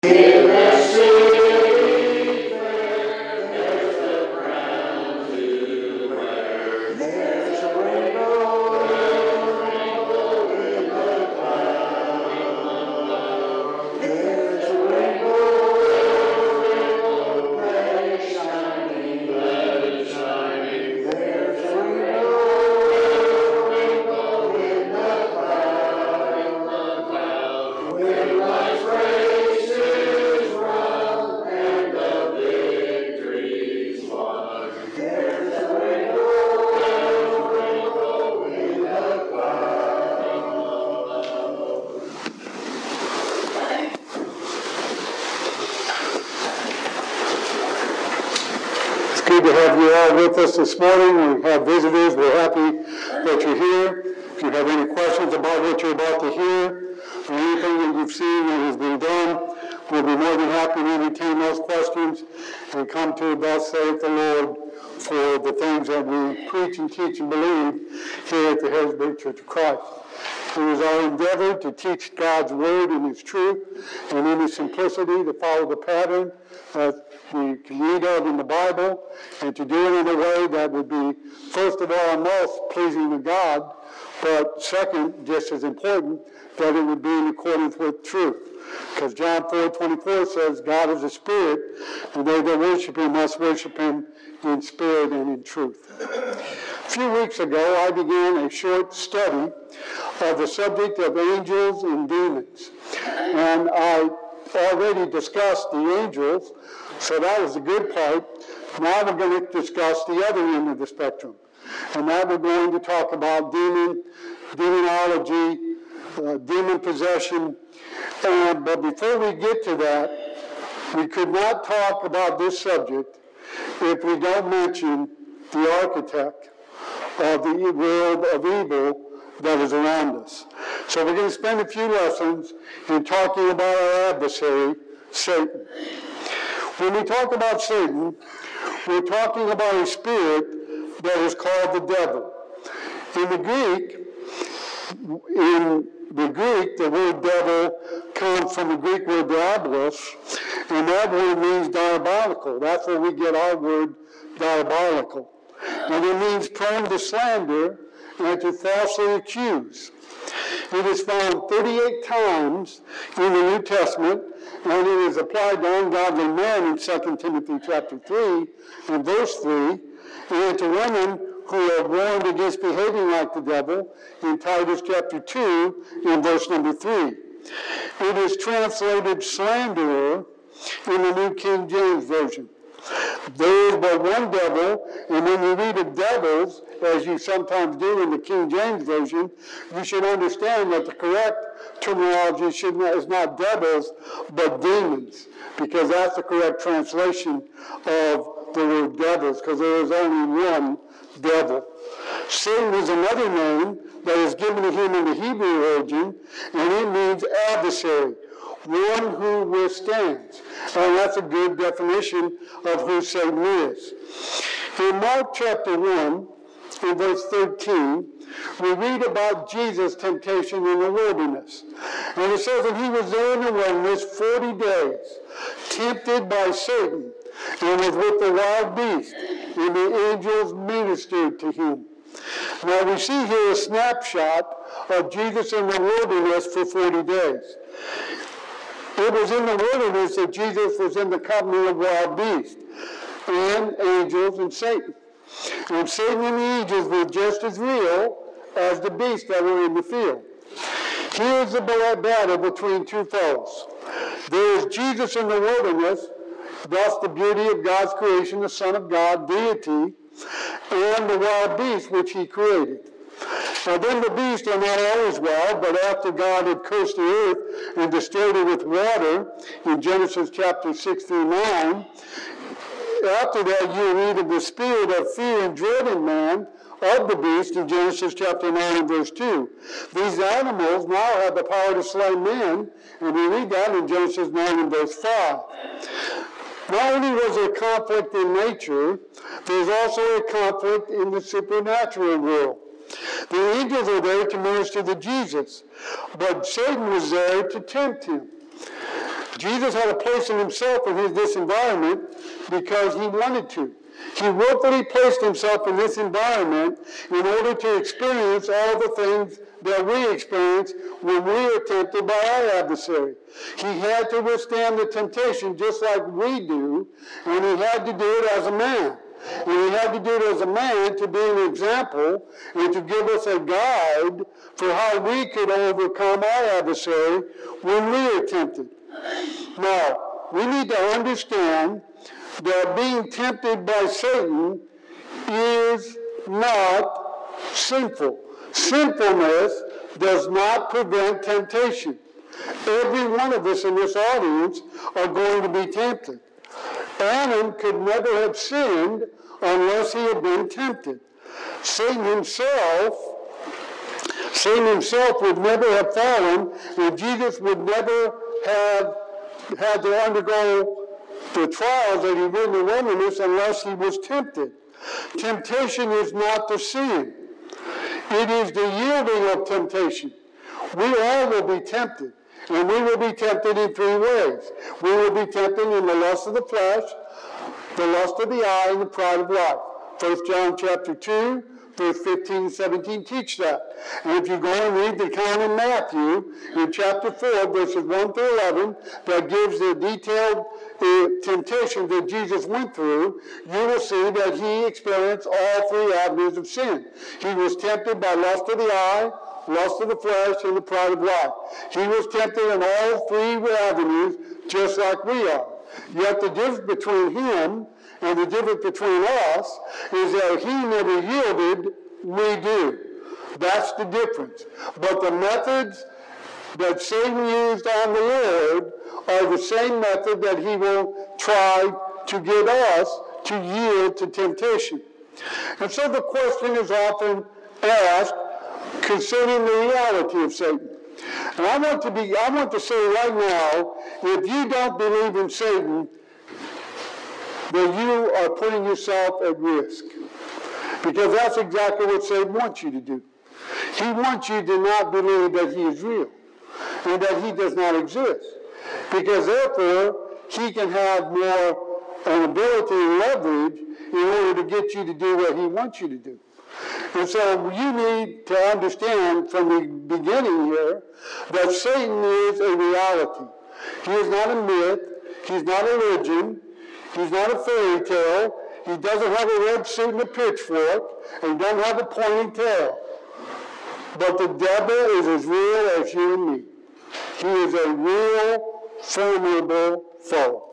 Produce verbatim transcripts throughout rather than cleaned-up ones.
Good to have you all with us this morning. We have visitors. We're happy that you're here. If you have any questions about what you're about to hear or anything that you've seen that has been done, we'll be more than happy to entertain those questions and come to thus saith the Lord for the things that we preach and teach and believe here at the Harrisburg Church of Christ. It is our endeavor to teach God's Word in its truth and in its simplicity, to follow the pattern that we can read of in the Bible, and to do it in a way that would be, first of all and most, pleasing to God, but second, just as important, that it would be in accordance with truth. Because John four twenty-four says, God is a spirit, and they that worship him must worship him in spirit and in truth. A few weeks ago, I began a short study of the subject of angels and demons. And I already discussed the angels, so that was the good part. Now we're going to discuss the other end of the spectrum. And now we're going to talk about demon, demonology, uh, demon possession. And, but before we get to that, we could not talk about this subject if we don't mention the architect of the world of evil that is around us. So we're going to spend a few lessons in talking about our adversary, Satan. When we talk about Satan, we're talking about a spirit that is called the devil. In the Greek, in the Greek, the word devil comes from the Greek word diabolos, and that word means diabolical. That's where we get our word diabolical. And it means prone to slander and to falsely accuse. It is found thirty-eight times in the New Testament, and it is applied to ungodly men in Second Timothy chapter three and verse three, and to women who are warned against behaving like the devil in Titus chapter two and verse number three. It is translated slanderer in the New King James Version. There is but one devil, and when you read of devils, as you sometimes do in the King James Version, you should understand that the correct terminology should not, is not devils, but demons, because that's the correct translation of the word devils, because there is only one devil. Satan is another name that is given to him in the Hebrew origin, and it means adversary, one who withstands. And that's a good definition of who Satan is. In Mark chapter one, in verse thirteen, we read about Jesus' temptation in the wilderness. And it says that he was there in the wilderness forty days, tempted by Satan, and was with the wild beast, and the angels ministered to him. Now we see here a snapshot of Jesus in the wilderness for forty days. It was in the wilderness that Jesus was in the company of wild beasts and angels and Satan. And Satan and the angels were just as real as the beasts that were in the field. Here's the battle between two foes. There is Jesus in the wilderness, thus the beauty of God's creation, the Son of God, deity, and the wild beasts which he created. Now then the beasts are not always wild, but after God had cursed the earth and destroyed it with water, in Genesis chapter six through nine, after that you read of the spirit of fear and dread in man of the beast in Genesis chapter nine and verse two. These animals now have the power to slay men, and we read that in Genesis nine and verse five. Not only was there conflict in nature, there's also a conflict in the supernatural world. The angels are there to minister to Jesus, but Satan was there to tempt him. Jesus had to place himself in his, this environment because he wanted to. He willfully placed himself in this environment in order to experience all the things that we experience when we are tempted by our adversary. He had to withstand the temptation just like we do, and he had to do it as a man. And he had to do it as a man to be an example and to give us a guide for how we could overcome our adversary when we are tempted. Now, we need to understand that being tempted by Satan is not sinful. Sinfulness does not prevent temptation. Every one of us in this audience are going to be tempted. Adam could never have sinned unless he had been tempted. Satan himself, Satan himself would never have fallen, and Jesus would never have had to undergo the trials that he did in the wilderness unless he was tempted. Temptation is not the sin. It is the yielding of temptation. We all will be tempted. And we will be tempted in three ways. We will be tempted in the lust of the flesh, the lust of the eye, and the pride of life. First John chapter two, verse fifteen and seventeen teach that. And if you go and read the account in Matthew, in chapter four, verses one through eleven, that gives the detailed uh, temptation that Jesus went through, you will see that he experienced all three avenues of sin. He was tempted by lust of the eye, lust of the flesh, and the pride of life. He was tempted in all three avenues, just like we are. Yet the difference between him and the difference between us is that he never yielded, we do. That's the difference. But the methods that Satan used on the Lord are the same method that he will try to get us to yield to temptation. And so the question is often asked concerning the reality of Satan. And I want to be I want to say right now, if you don't believe in Satan, then you are putting yourself at risk. Because that's exactly what Satan wants you to do. He wants you to not believe that he is real and that he does not exist. Because therefore, he can have more an ability and leverage in order to get you to do what he wants you to do. And so you need to understand from the beginning here that Satan is a reality. He is not a myth. He's not a legend. He's not a fairy tale. He doesn't have a red suit and a pitchfork. And he doesn't have a pointy tail. But the devil is as real as you and me. He is a real, formidable foe.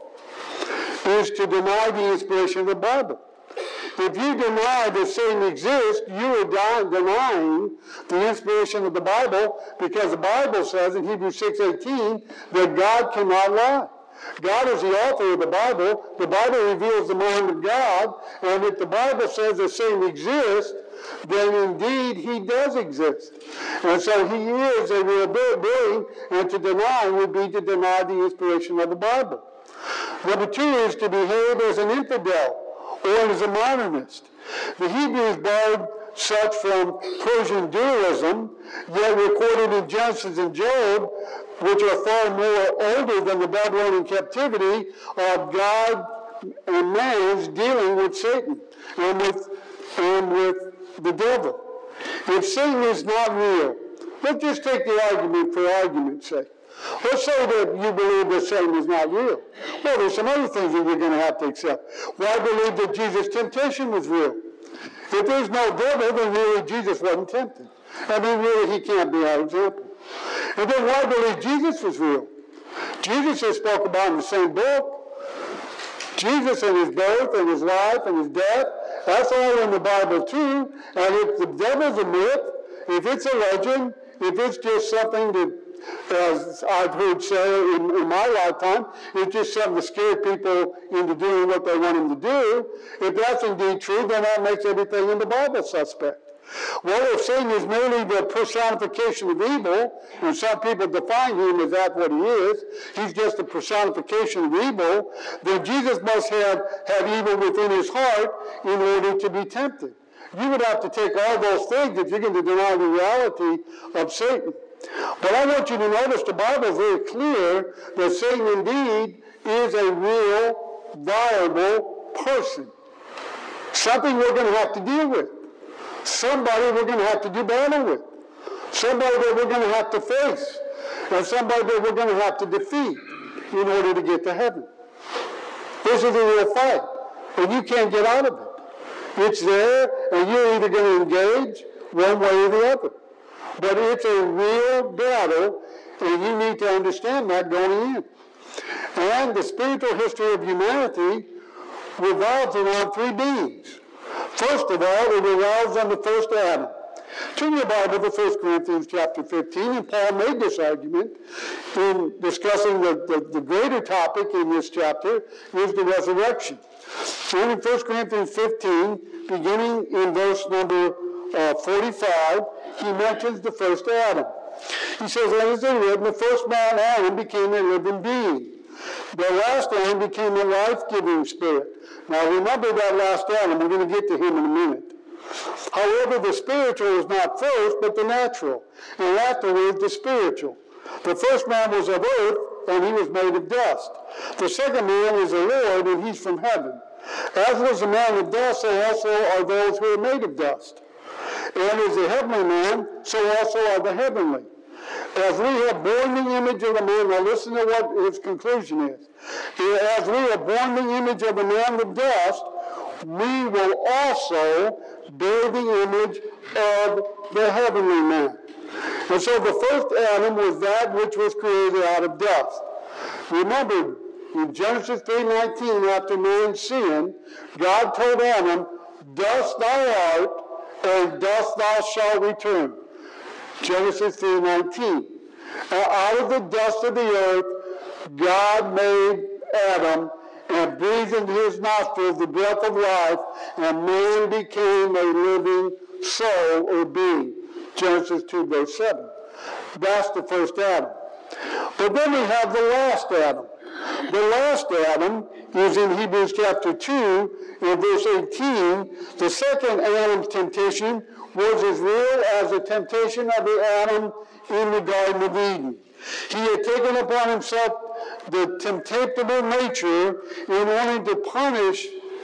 It is to deny the inspiration of the Bible. If you deny that Satan exists, you are denying the inspiration of the Bible, because the Bible says in Hebrews six eighteen that God cannot lie. God is the author of the Bible. The Bible reveals the mind of God, and if the Bible says that Satan exists, then indeed he does exist. And so he is a real being, and to deny would be to deny the inspiration of the Bible. Number two is to behave as an infidel or as a modernist. The Hebrews borrowed such from Persian dualism, yet recorded in Genesis and Job, which are far more older than the Babylonian captivity, of God and man's dealing with Satan and with, and with the devil. If Satan is not real, let's just take the argument for argument's sake. Let's say that you believe that Satan is not real. Well, there's some other things that you're going to have to accept. Why believe that Jesus' temptation was real? If there's no devil, then really Jesus wasn't tempted. I mean, really, he can't be our example. And then why believe Jesus was real? Jesus is spoke about in the same book. Jesus and his birth and his life and his death, that's all in the Bible too. And if the devil's a myth, if it's a legend, if it's just something that, as I've heard say in, in my lifetime, it's just something to scare people into doing what they want them to do. If that's indeed true, then that makes everything in the Bible suspect. Well, if Satan is merely the personification of evil, and some people define him as that what he is, he's just a personification of evil, then Jesus must have, have evil within his heart in order to be tempted. You would have to take all those things if you're going to deny the reality of Satan. But I want you to notice the Bible is very clear that Satan indeed is a real, viable person. Something we're going to have to deal with. Somebody we're going to have to do battle with. Somebody that we're going to have to face. And somebody that we're going to have to defeat in order to get to heaven. This is a real fight. And you can't get out of it. It's there, and you're either going to engage one way or the other. But it's a real battle, and you need to understand that going in. And the spiritual history of humanity revolves around three beings. First of all, it revolves on the first Adam. Turn your Bible to First Corinthians chapter fifteen, and Paul made this argument in discussing the, the, the greater topic in this chapter is the resurrection. And in First Corinthians fifteen, beginning in verse number uh, forty-five, he mentions the first Adam. He says, as it is written, the first man, Adam, became a living being. The last Adam became a life-giving spirit. Now remember that last Adam. We're going to get to him in a minute. However, the spiritual is not first, but the natural, and afterwards the spiritual. The first man was of earth, and he was made of dust. The second man is the Lord, and he's from heaven. As was the man of dust, so also are those who are made of dust. And as the heavenly man, so also are the heavenly. As we have borne the image of the man, now listen to what his conclusion is. As we have borne the image of the man of dust, we will also bear the image of the heavenly man. And so the first Adam was that which was created out of dust. Remember, in Genesis three nineteen, after man's sin, God told Adam, dust thou art, and dust thou shalt return. Genesis three nineteen. Out of the dust of the earth, God made Adam and breathed into his nostrils the breath of life, and man became a living soul or being. Genesis two, verse seven. That's the first Adam. But then we have the last Adam. The last Adam is in Hebrews chapter two, in verse eighteen. The second Adam's temptation was as real as the temptation of the Adam in the Garden of Eden. He had taken upon himself the temptable nature in wanting to punish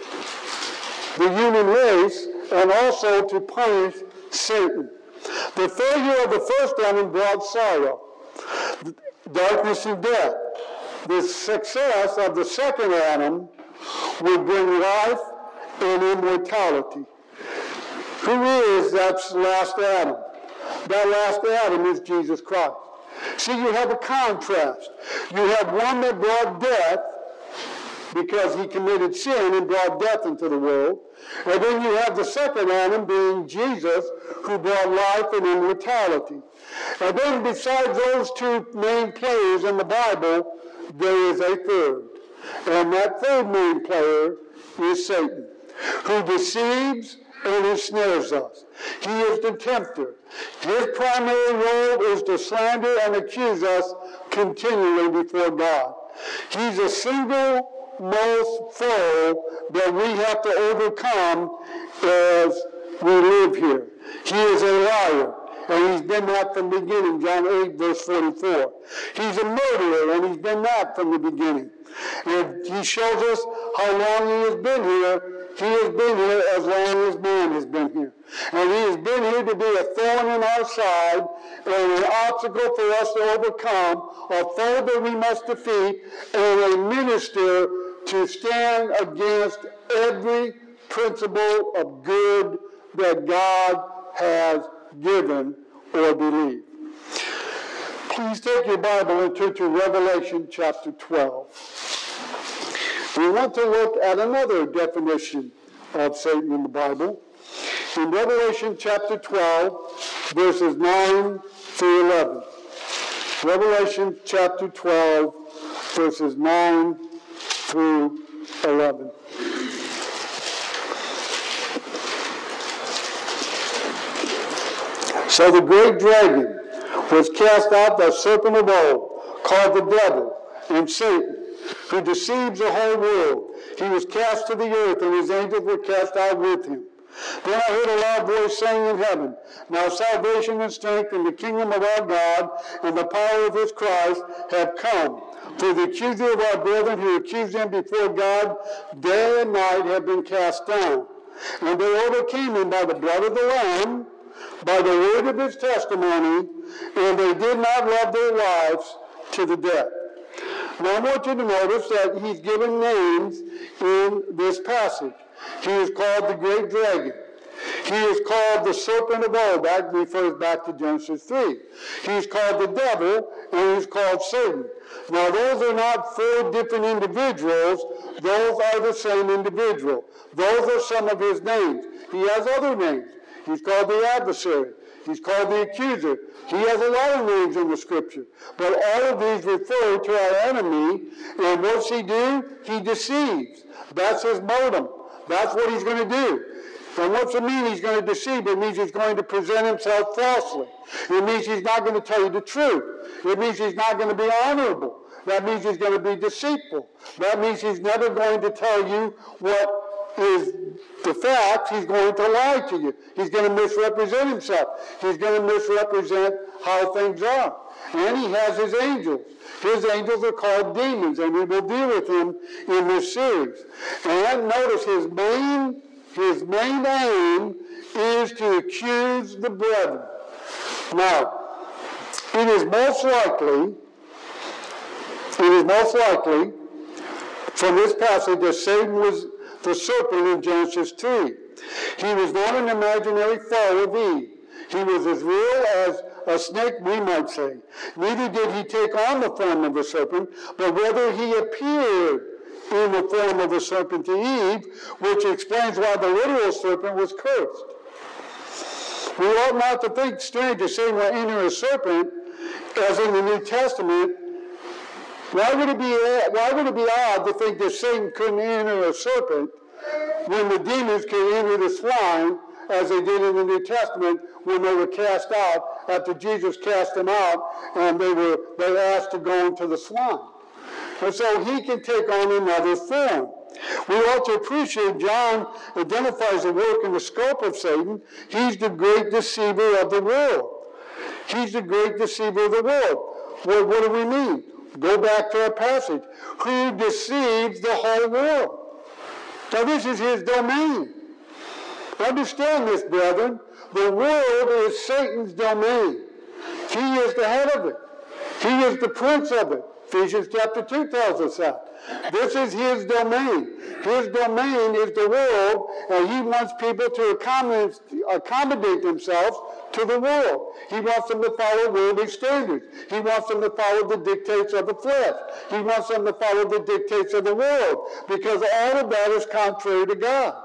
the human race and also to punish Satan. The failure of the first Adam brought sorrow, darkness, and death. The success of the second Adam would bring life and immortality. Who is that last Adam? That last Adam is Jesus Christ. See, you have a contrast. You have one that brought death because he committed sin and brought death into the world. And then you have the second Adam being Jesus, who brought life and immortality. And then besides those two main players in the Bible, there is a third. And that third main player is Satan, who deceives and ensnares us. He is the tempter. His primary role is to slander and accuse us continually before God. He's a single most foe that we have to overcome as we live here. He is a liar, and he's been that from the beginning, John eight, verse forty-four. He's a murderer, and he's been that from the beginning. And he shows us how long he has been here. He has been here as long as man has been here. And he has been here to be a thorn in our side and an obstacle for us to overcome, a foe that we must defeat, and a minister to stand against every principle of good that God has given or believed. Please take your Bible and turn to Revelation chapter twelve. We want to look at another definition of Satan in the Bible. In Revelation chapter twelve, verses nine through eleven. Revelation chapter twelve, verses nine through eleven. So the great dragon was cast out, the serpent of old, called the devil and Satan, who deceives the whole world. He was cast to the earth, and his angels were cast out with him. Then I heard a loud voice saying in heaven, now salvation and strength in the kingdom of our God and the power of his Christ have come. For the accuser of our brethren who accused them before God day and night have been cast down. And they overcame him by the blood of the Lamb, by the word of his testimony, and they did not love their lives to the death. Now I want you to notice that he's given names in this passage. He is called the great dragon. He is called the serpent of old. That refers back to Genesis three. He's called the devil, and he's called Satan. Now those are not four different individuals. Those are the same individual. Those are some of his names. He has other names. He's called the adversary. He's called the accuser. He has a lot of names in the scripture. But all of these refer to our enemy. And what's he do? He deceives. That's his modem. That's what he's going to do. And what's it mean he's going to deceive? It means he's going to present himself falsely. It means he's not going to tell you the truth. It means he's not going to be honorable. That means he's going to be deceitful. That means he's never going to tell you what is the fact. He's going to lie to you. He's going to misrepresent himself. He's going to misrepresent how things are. And he has his angels. His angels are called demons, and we will deal with him in this series. And notice his main, his main aim is to accuse the brethren. Now, it is most likely, it is most likely from this passage that Satan was the serpent in Genesis three. He was not an imaginary foe of Eve. He was as real as a snake, we might say. Neither did he take on the form of a serpent, but rather he appeared in the form of a serpent to Eve, which explains why the literal serpent was cursed. We ought not to think strange to Satan will enter a serpent, as in the New Testament. Why would it be, why would it be odd to think that Satan couldn't enter a serpent when the demons could enter the swine, as they did in the New Testament when they were cast out, after Jesus cast them out, and they were they asked to go into the swine. And so he can take on another form. We ought to appreciate John identifies the work and the scope of Satan. He's the great deceiver of the world. He's the great deceiver of the world. Well, what do we mean? Go back to our passage. Who deceives the whole world? Now this is his domain. Understand this, brethren. The world is Satan's domain. He is the head of it. He is the prince of it. Ephesians chapter two tells us that. This is his domain. His domain is the world, and he wants people to accommodate, accommodate themselves to the world. He wants them to follow worldly standards. He wants them to follow the dictates of the flesh. He wants them to follow the dictates of the world, because all of that is contrary to God.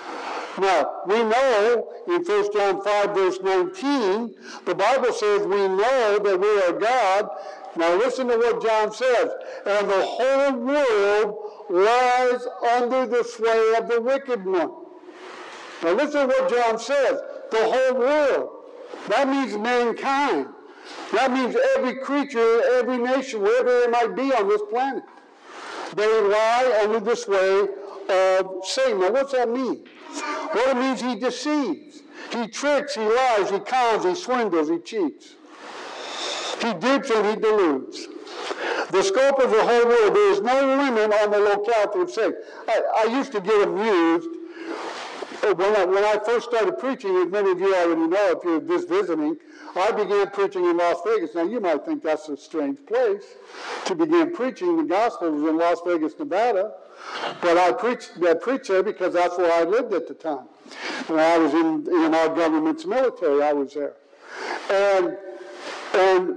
Now, we know in First John five, verse nineteen, the Bible says we know that we are God. Now listen to what John says. And the whole world lies under the sway of the wicked one. Now listen to what John says. The whole world. That means mankind. That means every creature, every nation, wherever they might be on this planet. They lie under the sway of Satan. Now what's that mean? Well, it means he deceives. He tricks, he lies, he cons, he swindles, he cheats. He dupes and he deludes. The scope of the whole world, there is no limit on the locality of Satan. I, I used to get amused when I, when I first started preaching, as many of you already know if you're just visiting, I began preaching in Las Vegas. Now, you might think that's a strange place to begin preaching the gospel was in Las Vegas, Nevada. But I preached, I preached there because that's where I lived at the time. When I was in, in our government's military, I was there. And, and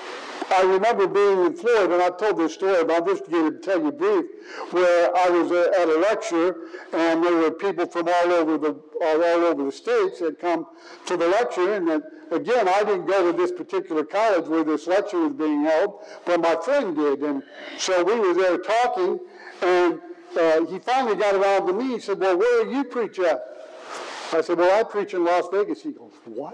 I remember being in Florida, and I've told this story, but I'll just give it, tell you brief, where I was at a lecture, and there were people from all over the all, all over the states that come to the lecture, and that, again, I didn't go to this particular college where this lecture was being held, but my friend did, and so we were there talking, and uh, he finally got around to me. He said, "Well, where do you preach at?" I said, "Well, I preach in Las Vegas." He goes, "What?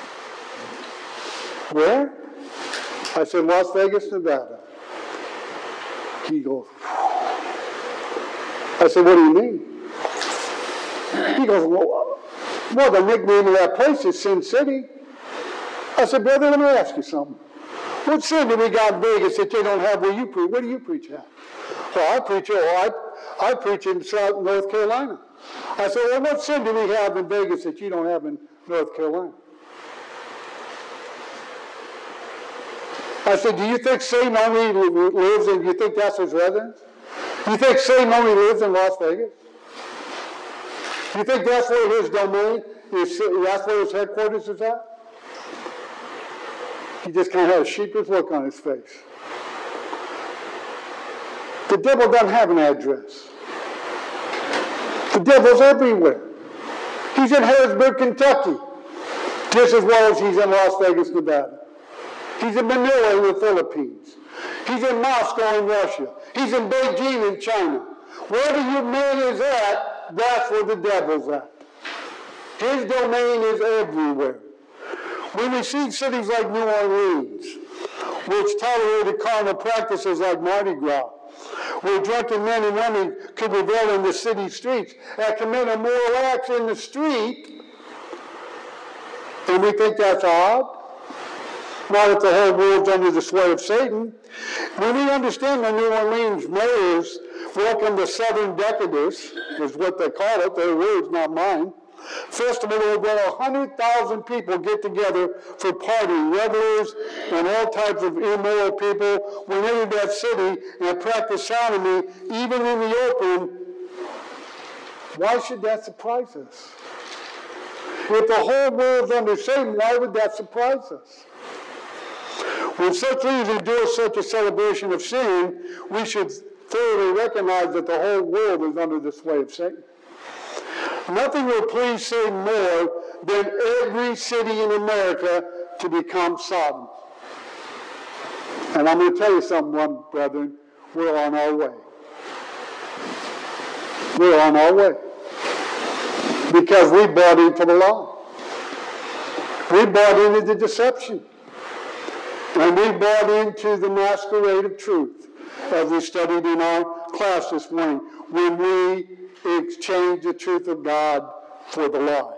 Where?" I said, "Las Vegas, Nevada." He goes, "Whew." I said, "What do you mean?" He goes, "Well, Well, the nickname of that place is Sin City. I said, brother, let me ask you something. What sin do we got in Vegas that they don't have where you preach? Where do you preach at? Well, I preach, oh, I, I preach in South North Carolina. I said, well, what sin do we have in Vegas that you don't have in North Carolina? I said, do you think Satan only lives in, you think that's his residence? You think Satan only lives in Las Vegas? You think that's where his domain is, that's where his headquarters is at? He just kind of had a sheepish look on his face. The devil doesn't have an address. The devil's everywhere. He's in Harrisburg, Kentucky, just as well as he's in Las Vegas, Nevada. He's in Manila in the Philippines. He's in Moscow in Russia. He's in Beijing in China. Wherever your man is at, that's where the devil's at. His domain is everywhere. When we see cities like New Orleans, which tolerated carnal practices like Mardi Gras, where drunken men and women could revel in the city streets and commit immoral acts in the street, and we think that's odd. Not if the whole world's under the sway of Satan. When we understand the New Orleans mayors welcome the Southern Decadence, is what they call it, their words, not mine, festival where one hundred thousand people get together for partying, revelers and all types of immoral people went into that city and practiced sodomy, even in the open. Why should that surprise us? If the whole world's under Satan, why would that surprise us? When such leaders endure such a celebration of sin, we should thoroughly recognize that the whole world is under the sway of Satan. Nothing will please Satan more than every city in America to become Sodom. And I'm going to tell you something, one brethren, we're on our way. We're on our way. Because we bought into the lie. We bought into the deception. And we bought into the masquerade of truth, as we studied in our class this morning, when we exchanged the truth of God for the lie.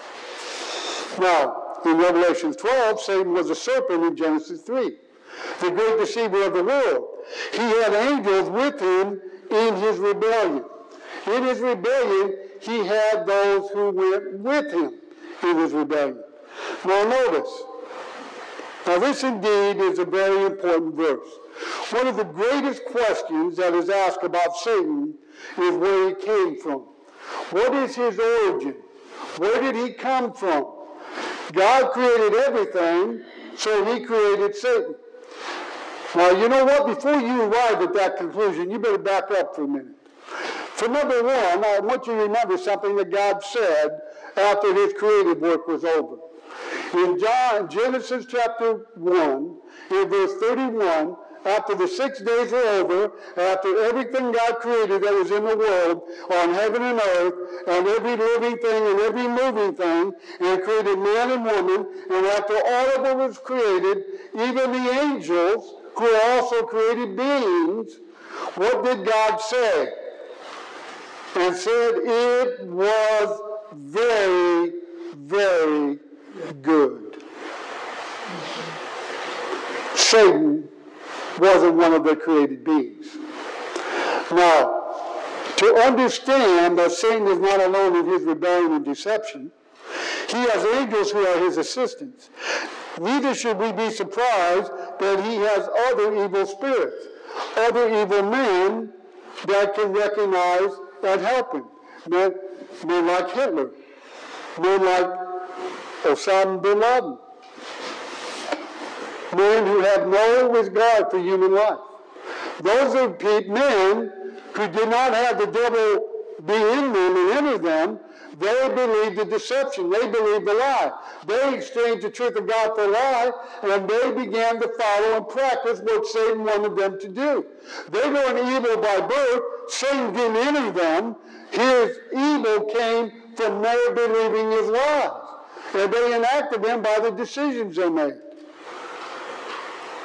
Now, in Revelation twelve, Satan was a serpent in Genesis three, the great deceiver of the world. He had angels with him in his rebellion. In his rebellion, he had those who went with him in his rebellion. Now notice, now this indeed is a very important verse. One of the greatest questions that is asked about Satan is where he came from. What is his origin? Where did he come from? God created everything, so he created Satan. Now, you know what? Before you arrive at that conclusion, you better back up for a minute. For number one, I want you to remember something that God said after his creative work was over. In John, Genesis chapter one, in verse thirty-one, after the six days were over, after everything God created that was in the world, on heaven and earth, and every living thing and every moving thing, and created man and woman, and after all of it was created, even the angels, who are also created beings, what did God say? And said it was very, very good. Satan wasn't one of the created beings. Now, to understand that Satan is not alone in his rebellion and deception, he has angels who are his assistants. Neither should we be surprised that he has other evil spirits, other evil men that can recognize and help him. Men, men like Hitler, men like Osama bin Laden, men who have no regard for human life. Those are men who did not have the devil be in them and enter them. They believed the deception. They believed the lie. They exchanged the truth of God for a lie, and they began to follow and practice what Satan wanted them to do. They weren't evil by birth. Satan didn't enter them. His evil came from their believing his lies. And they enacted them by the decisions they made.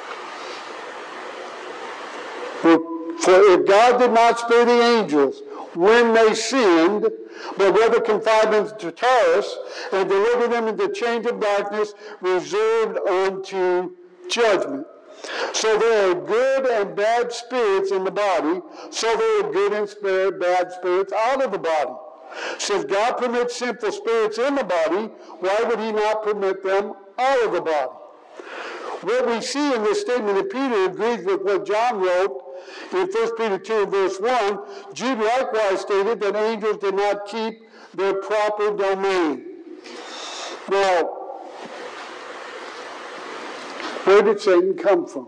For if God did not spare the angels, when they sinned, but rather confined them to Taurus and delivered them into the chains of darkness reserved unto judgment. So there are good and bad spirits in the body, so there are good and spirit, bad spirits out of the body. Since God permits sinful spirits in the body, why would he not permit them out of the body? What we see in this statement of Peter agrees with what John wrote in First Peter two, verse one. Jude likewise stated that angels did not keep their proper domain. Now, where did Satan come from?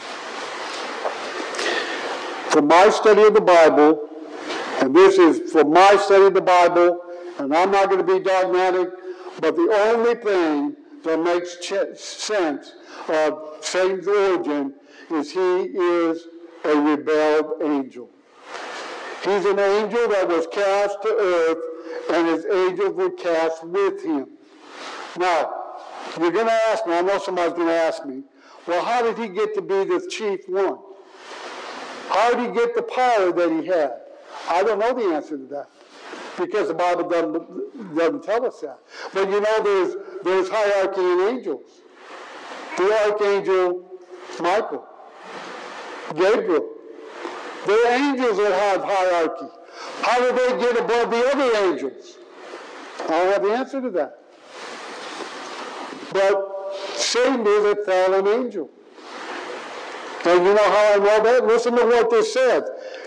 From my study of the Bible, and this is from my study of the Bible, and I'm not going to be dogmatic, but the only thing that makes ch- sense of Satan's origin is he is a rebelled angel. He's an angel that was cast to earth, and his angels were cast with him. Now, you're going to ask me, I know somebody's going to ask me, well, how did he get to be the chief one? How did he get the power that he had? I don't know the answer to that, because the Bible doesn't, doesn't tell us that. But you know, there's, there's hierarchy in angels. The archangel Michael, Gabriel. They're angels that have hierarchy. How do they get above the other angels? I don't have the answer to that. But Satan is a fallen angel. And you know how I know that? Listen to what this says.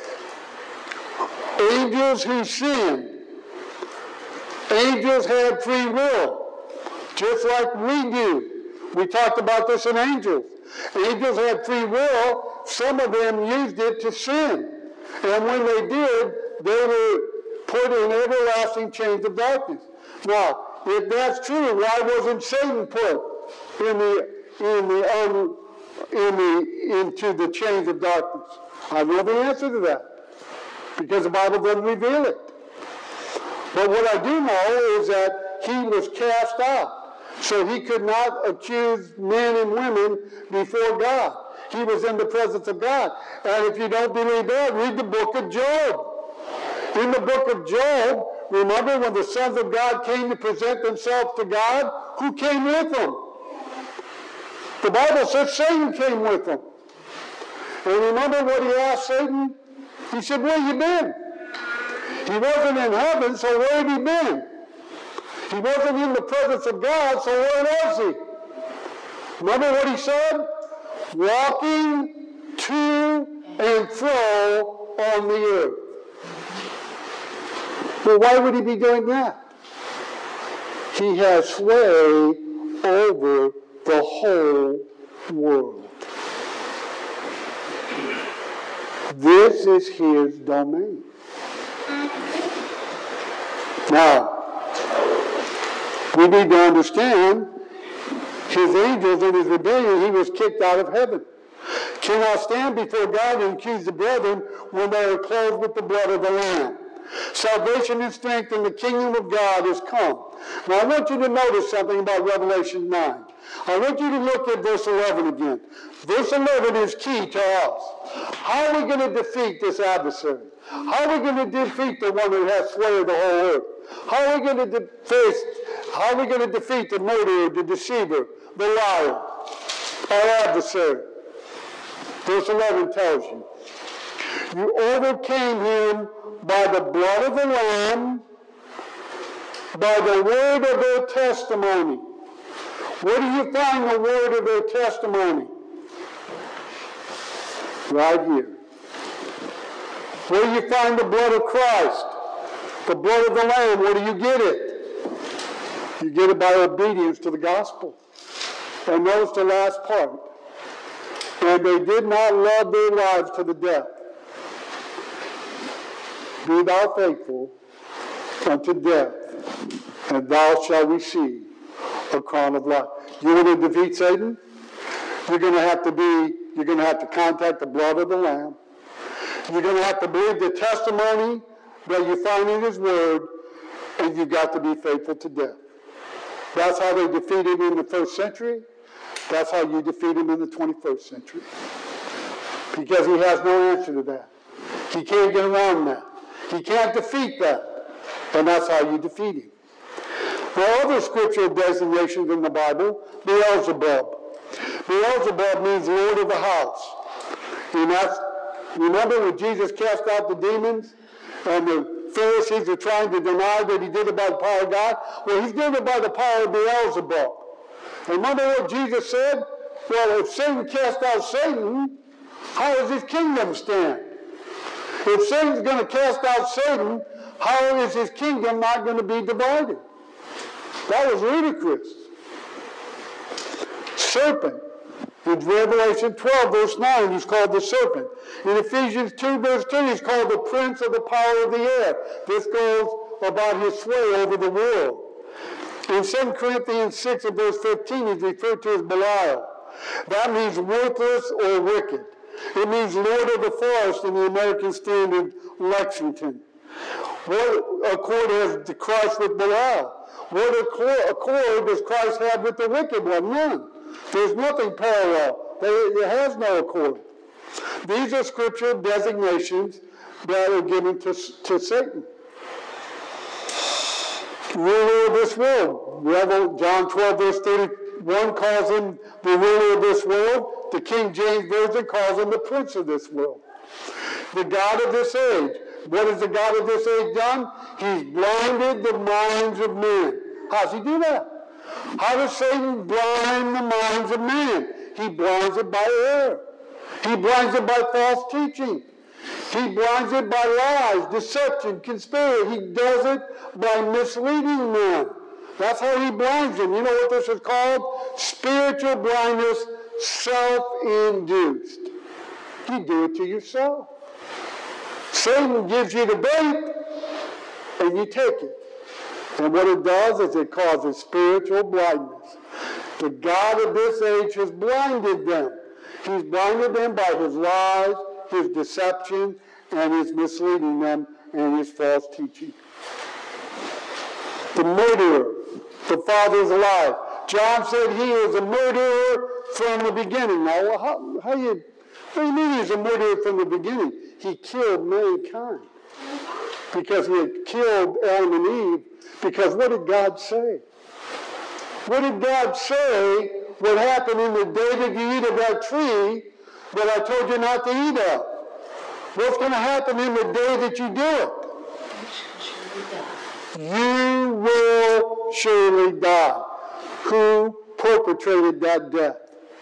Angels who sin. Angels have free will, just like we do. We talked about this in angels. Angels had free will. Some of them used it to sin. And when they did, they were put in everlasting chains of darkness. Now, if that's true, why wasn't Satan put in the in the um, in the into the chains of darkness? I know the answer to that, because the Bible doesn't reveal it. But what I do know is that he was cast out, so he could not accuse men and women before God. He was in the presence of God. And if you don't believe that, read the book of Job. In the book of Job, remember when the sons of God came to present themselves to God? Who came with them? The Bible says Satan came with them. And remember what he asked Satan? He said, where have you been? He wasn't in heaven, so where had he been? He wasn't in the presence of God, so where was he? Remember what he said? Walking to and fro on the earth. Well, why would he be doing that? He has sway over the whole world. This is his domain. Now, we need to understand his angels in his rebellion, he was kicked out of heaven. Cannot stand before God and accuse the brethren when they are clothed with the blood of the Lamb. Salvation and strength in the kingdom of God is come. Now I want you to notice something about Revelation nine. I want you to look at verse eleven again. Verse eleven is key to us. How are we going to defeat this adversary? How are we going to defeat the one that has sway of the whole earth? How are we going to defeat, how are we going to defeat the murderer, the deceiver, the liar, our adversary? Verse eleven tells you, you overcame him by the blood of the Lamb, by the word of their testimony. Where do you find the word of their testimony? Right here. Where do you find the blood of Christ? The blood of the Lamb, where do you get it? You get it by obedience to the gospel. And notice the last part. And they did not love their lives to the death. Be thou faithful unto death, and thou shalt receive a crown of life. You want to defeat Satan? You're going to have to be, you're going to have to contact the blood of the Lamb. You're going to have to believe the testimony that you find in his word, and you've got to be faithful to death. That's how they defeated him in the first century. That's how you defeat him in the twenty-first century. Because he has no answer to that. He can't get around that. He can't defeat that. And that's how you defeat him. Now, other scriptural designations in the Bible, Beelzebub. Beelzebub means Lord of the house. And that's, remember when Jesus cast out the demons and the Pharisees were trying to deny that he did it by the power of God? Well, he's doing it by the power of Beelzebub. Remember what Jesus said? Well, if Satan cast out Satan, how does his kingdom stand? If Satan's going to cast out Satan, how is his kingdom not going to be divided? That was ludicrous. Serpent. In Revelation twelve, verse nine, he's called the serpent. In Ephesians two, verse two, he's called the prince of the power of the air. This goes about his sway over the world. In Second Corinthians six, and verse fifteen, he's referred to as Belial. That means worthless or wicked. It means Lord of the Forest in the American Standard Lexington. What accord has Christ with Belial? What accord does Christ have with the wicked one? None. There's nothing parallel. There has no accord. These are scriptural designations that are given to, to Satan. Ruler of this world. John twelve, verse thirty-one calls him the ruler of this world. The King James Version calls him the prince of this world. The God of this age. What has the God of this age done? He's blinded the minds of men. How does he do that? How does Satan blind the minds of men? He blinds it by error. He blinds it by false teaching. He blinds it by lies, deception, conspiracy. He does it by misleading men. That's how he blinds them. You know what this is called? Spiritual blindness, self-induced. You do it to yourself. Satan gives you the bait, and you take it. And what it does is it causes spiritual blindness. The God of this age has blinded them. He's blinded them by his lies, his deception, and his misleading them, and his false teaching. The murderer, the father's life. John said he is a murderer from the beginning. Now, how, how you, what do you mean he's a murderer from the beginning? He killed mankind because he had killed Adam and Eve. Because what did God say? What did God say would happen in the day that you eat of that tree that I told you not to eat of? What's going to happen in the day that you do it? You will surely die. Who perpetrated that death?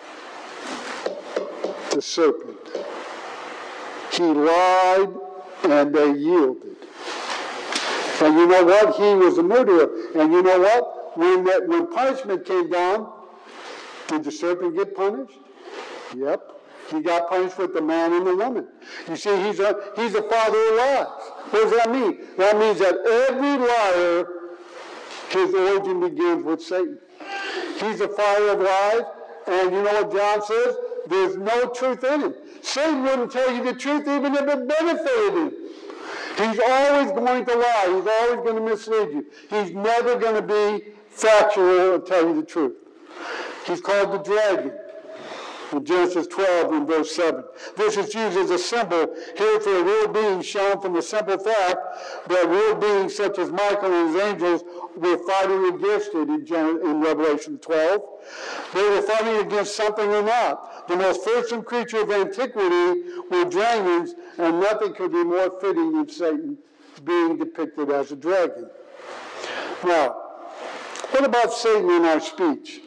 The serpent. He lied and they yielded. And you know what? He was a murderer. And you know what? When that, when punishment came down, did the serpent get punished? Yep. He got punished with the man and the woman. You see, he's a, he's a father of lies. What does that mean? That means that every liar, his origin begins with Satan. He's a father of lies. And you know what John says? There's no truth in him. Satan wouldn't tell you the truth even if it benefited him. He's always going to lie. He's always going to mislead you. He's never going to be factual and tell you the truth. He's called the dragon in Genesis twelve and verse seven. This is used as a symbol here for a real being shown from the simple fact that real beings such as Michael and his angels were fighting against it in, Gen- in Revelation twelve. They were fighting against something or not. The most fearsome creature of antiquity were dragons, and nothing could be more fitting than Satan being depicted as a dragon. Now, what about Satan in our speech?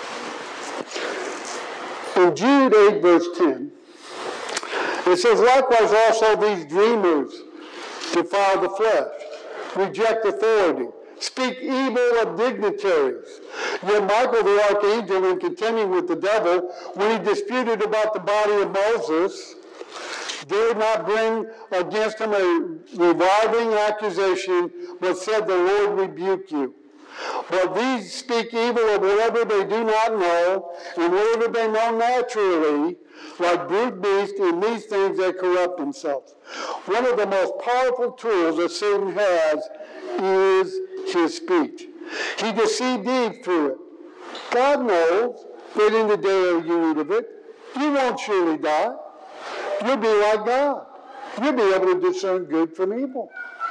In Jude eight, verse ten, it says, likewise also these dreamers defile the flesh, reject authority, speak evil of dignitaries. Yet Michael the archangel, in contending with the devil, when he disputed about the body of Moses, dared not bring against him a reviving accusation, but said, the Lord rebuke you. But these speak evil of whatever they do not know, and whatever they know naturally, like brute beasts, in these things they corrupt themselves. One of the most powerful tools that Satan has is his speech. He deceived Eve through it. God knows that in the day you eat of it, you won't surely die. You'll be like God. You'll be able to discern good from evil.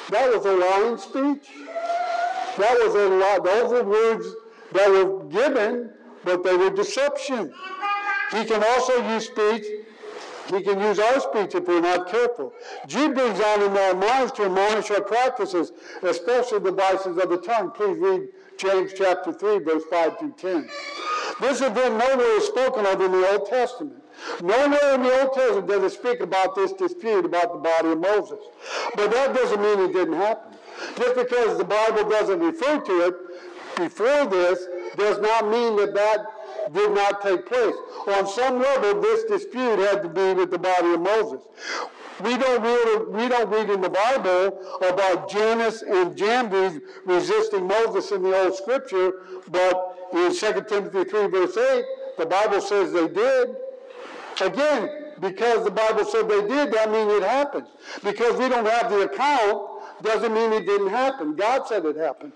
That was a lying speech. That was a lie. Those were words that were given, but they were deception. He can also use speech. He can use our speech if we're not careful. Jude brings on in our minds to admonish our practices, especially the vices of the tongue. Please read James chapter three, verse five through ten. This event nowhere is spoken of in the Old Testament. Nowhere in the Old Testament does it speak about this dispute about the body of Moses. But that doesn't mean it didn't happen. Just because the Bible doesn't refer to it before this does not mean that that did not take place. On some level, this dispute had to be with the body of Moses. We don't read, we don't read in the Bible about Jannes and Jambres resisting Moses in the Old Scripture, but in Second Timothy three, verse eight, the Bible says they did. Again, because the Bible said they did, that means it happened. Because we don't have the account, doesn't mean it didn't happen. God said it happened.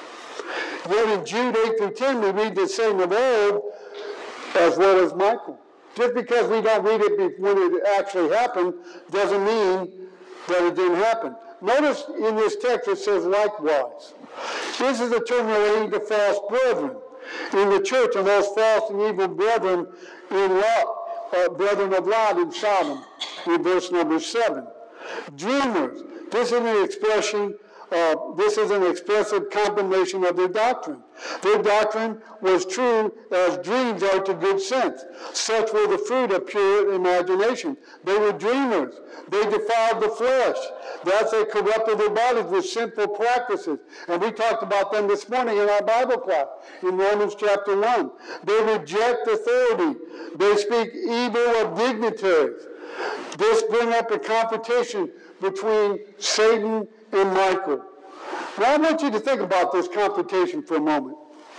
Yet in Jude eight through ten, we read the same of old as well as Michael. Just because we don't read it when it actually happened doesn't mean that it didn't happen. Notice in this text it says likewise. This is a term relating to false brethren in the church, and those false and evil brethren in Lot, uh, brethren of Lot in Sodom, in verse number seven. Dreamers. This is an expression. Uh, this is an expressive condemnation of their doctrine. Their doctrine was true as dreams are to good sense. Such were the fruit of pure imagination. They were dreamers. They defiled the flesh. That's they corrupted their bodies with sinful practices. And we talked about them this morning in our Bible class in Romans chapter one. They reject authority. They speak evil of dignitaries. This brings up a competition between Satan and Michael. Now I want you to think about this confrontation for a moment.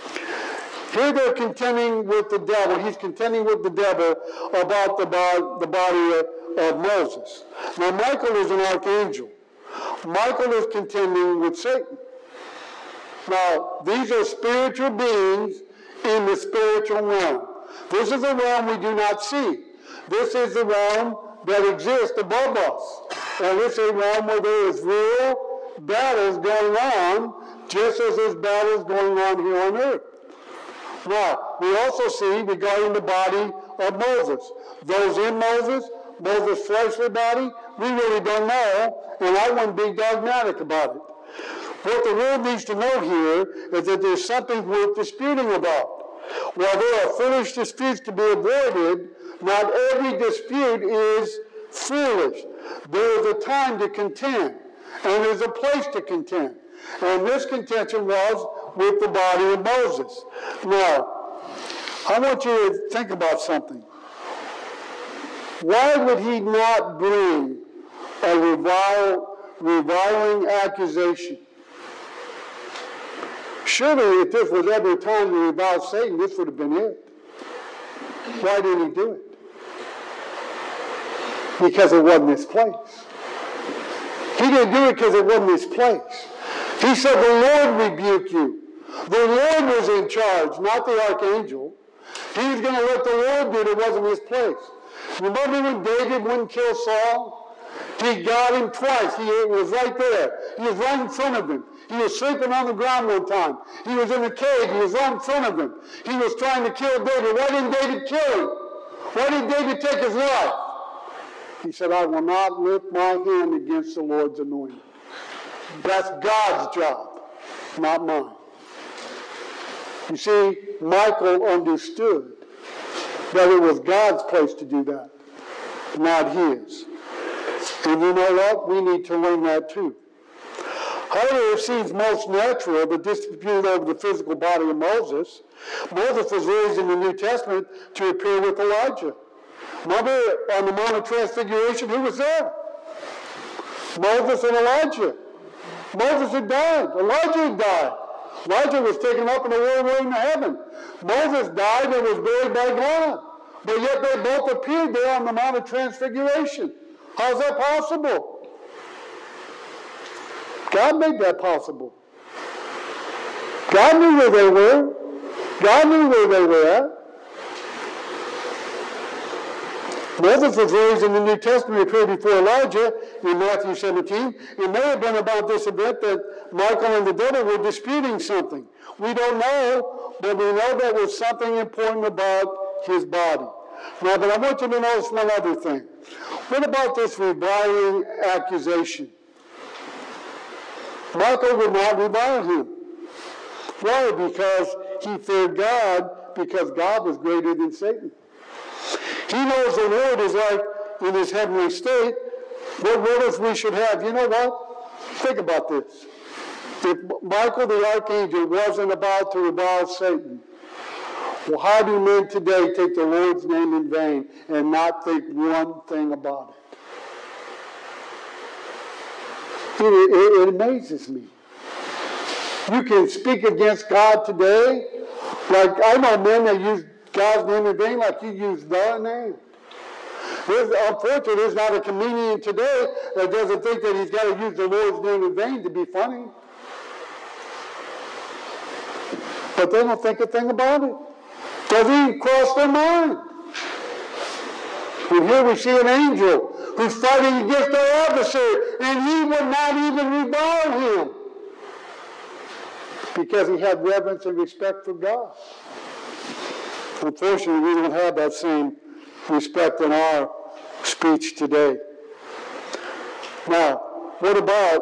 Here they're contending with the devil. He's contending with the devil about the, bo- the body of, of Moses. Now Michael is an archangel. Michael is contending with Satan. Now these are spiritual beings in the spiritual realm. This is a realm we do not see. This is the realm that exists above us. And this is a realm where there is real battles going on, just as there's battles going on here on earth. Now, we also see regarding the body of Moses. Those in Moses, Moses' fleshly body, we really don't know, and I wouldn't be dogmatic about it. What the world needs to know here is that there's something worth disputing about. While there are foolish disputes to be avoided, not every dispute is foolish. There is a time to contend, and there's a place to contend. And this contention was with the body of Moses. Now, I want you to think about something. Why would he not bring a revile, reviling accusation? Surely, if this was ever time to revile Satan, this would have been it. Why didn't he do it? Because it wasn't his place. He didn't do it because it wasn't his place. He said, the Lord rebuke you. The Lord was in charge, not the archangel. He was going to let the Lord do it. It wasn't his place. Remember when David wouldn't kill Saul? He got him twice. He was right there. He was right in front of him. He was sleeping on the ground one time. He was in a cave. He was right in front of him. He was trying to kill David. Why didn't David kill him? Why did David take his life? He said, I will not lift my hand against the Lord's anointed. That's God's job, not mine. You see, Michael understood that it was God's place to do that, not his. And you know what? We need to learn that too. However, it seems most natural that this dispute over the physical body of Moses, Moses was raised in the New Testament to appear with Elijah. Remember on the Mount of Transfiguration, who was there? Moses and Elijah. Moses had died. Elijah had died. Elijah was taken up in a whirlwind to heaven. Moses died and was buried by God. But yet they both appeared there on the Mount of Transfiguration. How's that possible? God made that possible. God knew where they were. God knew where they were at. Moses was raised in the New Testament, appeared before Elijah. in Matthew seventeen. It may have been about this event that Michael and the devil were disputing something. We don't know, but we know there was something important about his body. Now, but I want you to notice one other thing. What about this reviling accusation? Michael would not revile him. Why? Because he feared God, because God was greater than Satan. He knows the Lord is like in his heavenly state. What motives we should have? You know what? Think about this. If Michael the archangel wasn't about to revile Satan, well, how do men today take the Lord's name in vain and not think one thing about it? It, it, it amazes me. You can speak against God today. Like, I know men that use God's name in vain like you use the name. There's, unfortunately, there's not a comedian today that doesn't think that he's got to use the Lord's name in vain to be funny. But they don't think a thing about it. Doesn't even cross their mind. And here we see an angel who's fighting against our adversary, and he would not even revile him because he had reverence and respect for God. Unfortunately, we don't have that same respect in our speech today. Now, what about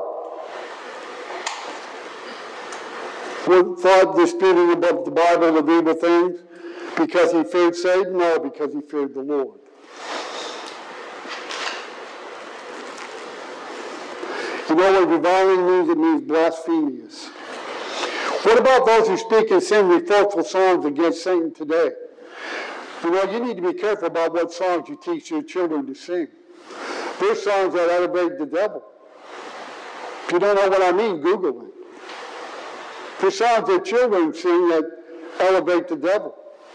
what thought disputing about the Bible of evil things? Because he feared Satan? No, because he feared the Lord. You know what reviling means? It means blasphemous. What about those who speak and sing reproachful songs against Satan today? You know, you need to be careful about what songs you teach your children to sing. There's songs that elevate the devil. If you don't know what I mean, Google it. There's songs that children sing that elevate the devil.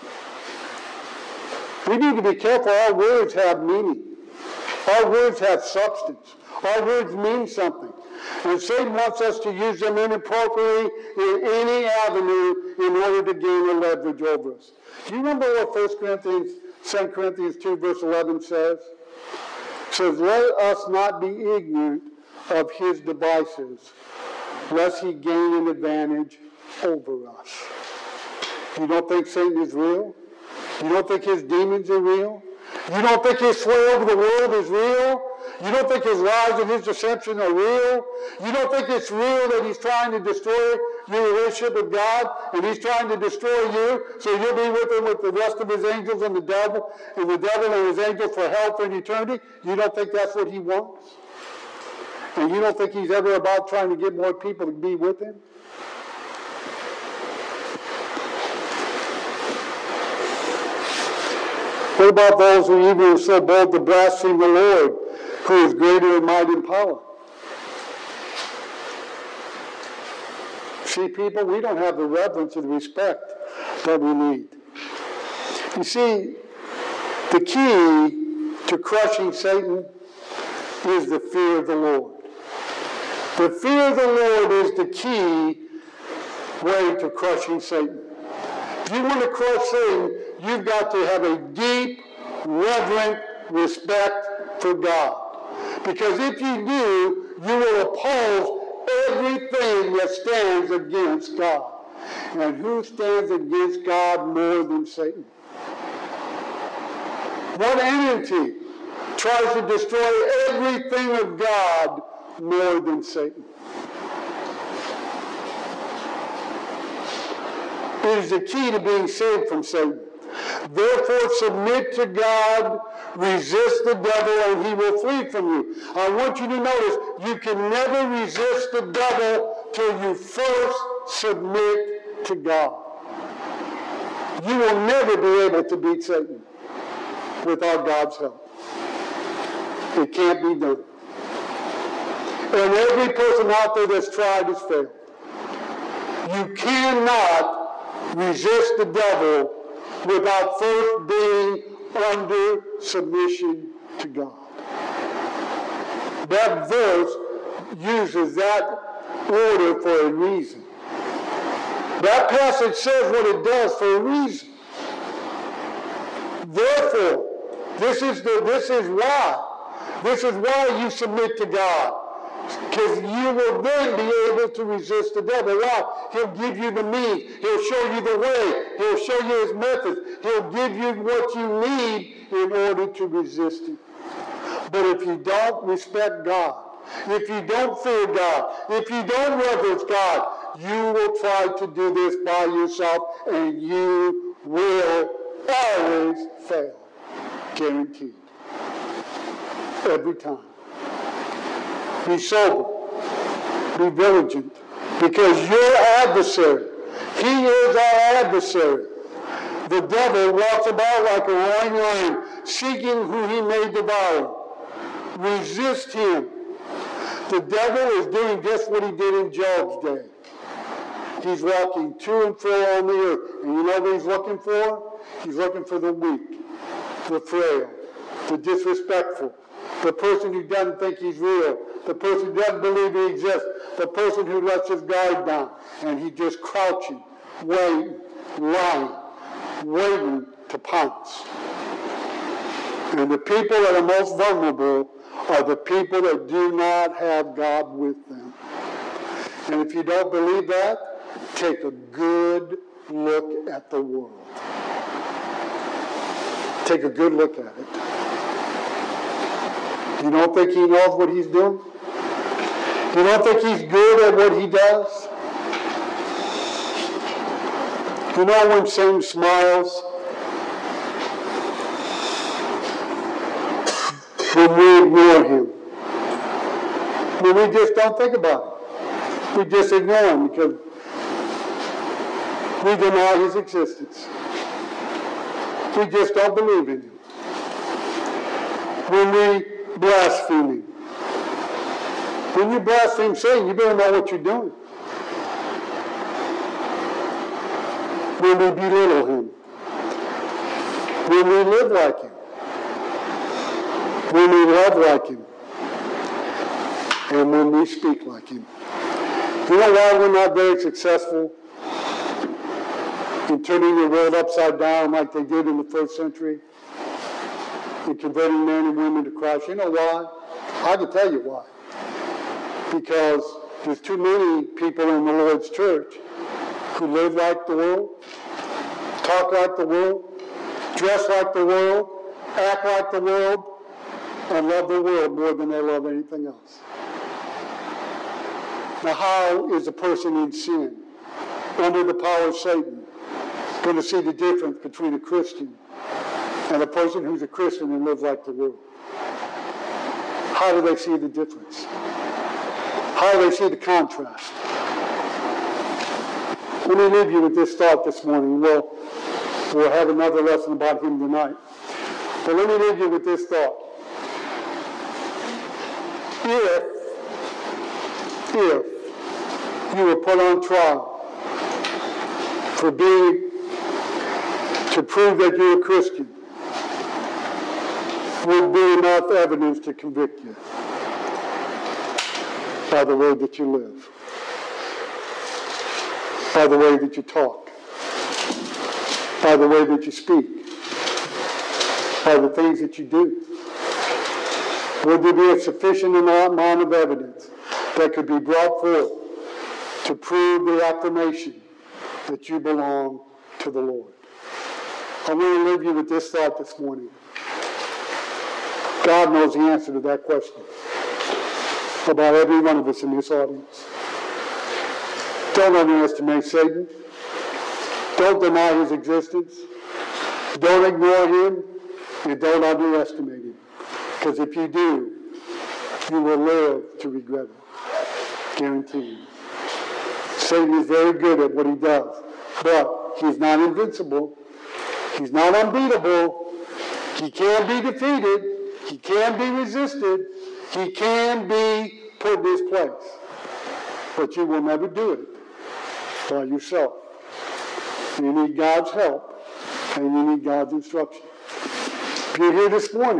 We need to be careful. Our words have meaning. Our words have substance. Our words mean something. And Satan wants us to use them inappropriately in any avenue in order to gain a leverage over us. Do you remember what First Corinthians, Second Corinthians two, verse eleven says? It says, let us not be ignorant of his devices, lest he gain an advantage over us. You don't think Satan is real? You don't think his demons are real? You don't think his sway over the world is real? You don't think his lies and his deception are real? You don't think it's real that he's trying to destroy your relationship with God and he's trying to destroy you so you'll be with him with the rest of his angels and the devil and the devil and his angels for hell for an eternity? You don't think that's what he wants? And you don't think he's ever about trying to get more people to be with him? What about those who even are so bold to blaspheme the Lord, who is greater in might and power? See, people, we don't have the reverence and respect that we need. You see, the key to crushing Satan is the fear of the Lord. The fear of the Lord is the key way to crushing Satan. If you want to crush Satan, you've got to have a deep, reverent respect for God. Because if you do, you will oppose everything that stands against God. And who stands against God more than Satan? What entity tries to destroy everything of God more than Satan? It is the key to being saved from Satan. Therefore, submit to God, resist the devil, and he will flee from you. I want you to notice, you can never resist the devil till you first submit to God. You will never be able to beat Satan without God's help. It can't be done. And every person out there that's tried has failed. You cannot resist the devil without first being under submission to God. That verse uses that order for a reason. That passage says what it does for a reason. Therefore, this is the this is why. This is why you submit to God. Because you will then be able to resist the devil. Why? He'll give you the means. He'll show you the way. He'll show you his methods. He'll give you what you need in order to resist him. But if you don't respect God, if you don't fear God, if you don't reverence God, you will try to do this by yourself and you will always fail. Guaranteed. Every time. Be sober. Be vigilant. Because your adversary, he is our adversary. The devil walks about like a roaring lion, seeking who he may devour. Resist him. The devil is doing just what he did in Job's day. He's walking to and fro on the earth. And you know what he's looking for? He's looking for the weak, the frail, the disrespectful, the person who doesn't think he's real, the person who doesn't believe he exists, the person who lets his guard down, and he's just crouching, waiting, lying, waiting to pounce. And the people that are most vulnerable are the people that do not have God with them. And if you don't believe that, take a good look at the world. Take a good look at it. You don't think he knows what he's doing? You don't think he's good at what he does? You know when Satan smiles? When we ignore him. When we just don't think about it. We just ignore him because we deny his existence. We just don't believe in him. When we blaspheme him. When you blaspheme Satan, you better know what you're doing. When we belittle him. When we live like him. When we love like him. And when we speak like him. You know why we're not very successful in turning the world upside down like they did in the first century? In converting men and women to Christ? You know why? I can tell you why. Because there's too many people in the Lord's church who live like the world, talk like the world, dress like the world, act like the world, and love the world more than they love anything else. Now, how is a person in sin, under the power of Satan, going to see the difference between a Christian and a person who's a Christian and lives like the world? How do they see the difference? How do they see the contrast? Let me leave you with this thought this morning. We'll, we'll have another lesson about him tonight. But let me leave you with this thought. If, if you were put on trial for being, to prove that you're a Christian, would be enough evidence to convict you by the way that you live, by the way that you talk, by the way that you speak, by the things that you do? Would there be a sufficient amount of evidence that could be brought forth to prove the affirmation that you belong to the Lord? I want to leave you with this thought this morning. God knows the answer to that question about every one of us in this audience. Don't underestimate Satan. Don't deny his existence. Don't ignore him, and don't underestimate him. Because if you do, you will live to regret it. Guaranteed. Satan is very good at what he does, but he's not invincible. He's not unbeatable. He can be defeated. He can be resisted. He can be put in his place. But you will never do it by yourself. You need God's help, and you need God's instruction. If you're here this morning,